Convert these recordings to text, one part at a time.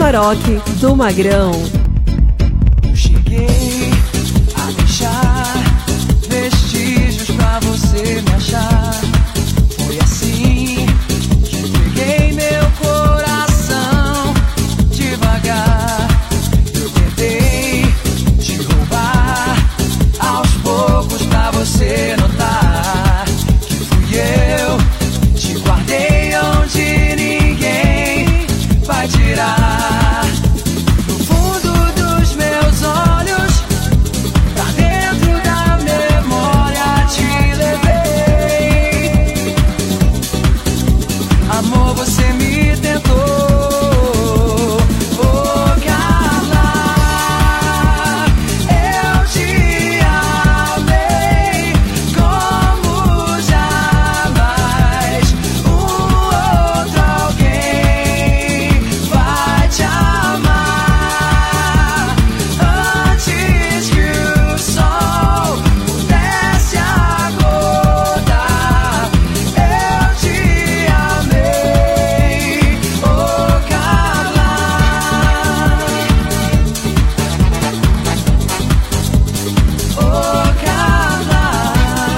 Maroc, do Magrão. Cheguei a deixar vestígios pra você me achar. Foi assim que entreguei meu coração devagar. Eu tentei te roubar aos poucos pra você notar que fui eu. Te guardei onde ninguém vai tirar. No fundo dos meus olhos, pra dentro da memória te levei. Amor, você me tentou. Oh, Carla, eu te amei como jamais outro alguém vai te amar. Antes que o sol pudesse acordar, eu te amei. Oh, Carla. Oh, Carla.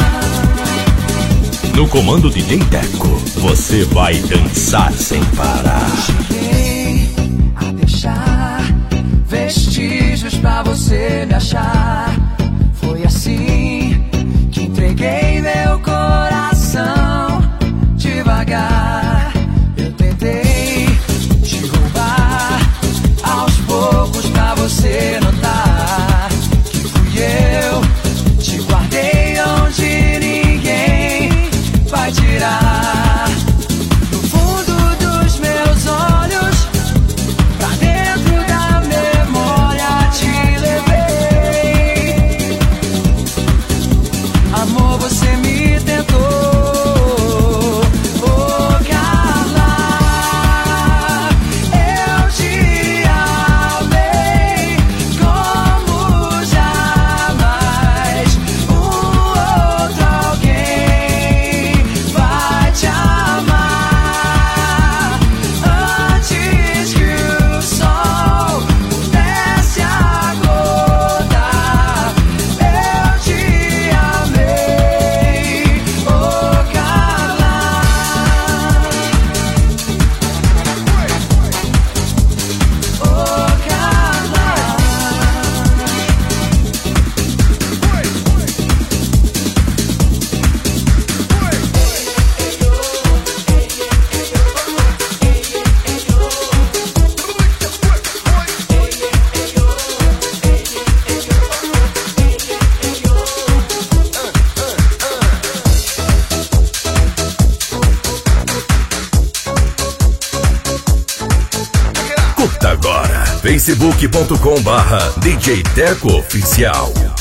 No comando DJ Teco, você vai dançar sem parar. Cheguei a deixar vestígios pra você me achar. Foi assim que entreguei meu coração devagar. Eu tentei te roubar aos poucos pra você notar que fui eu. Te guardei onde ninguém vai tirar. No fundo dos meus olhos, pra dentro da memória te levei. Amor, você me tentou. Oh, Carla, eu te amei como jamais outro alguém vai te amar. Antes que o sol pudesse acordar, eu te amei. Oh, Carla. Oh, Carla. Curta agora, facebook.com/DJ Teco Oficial.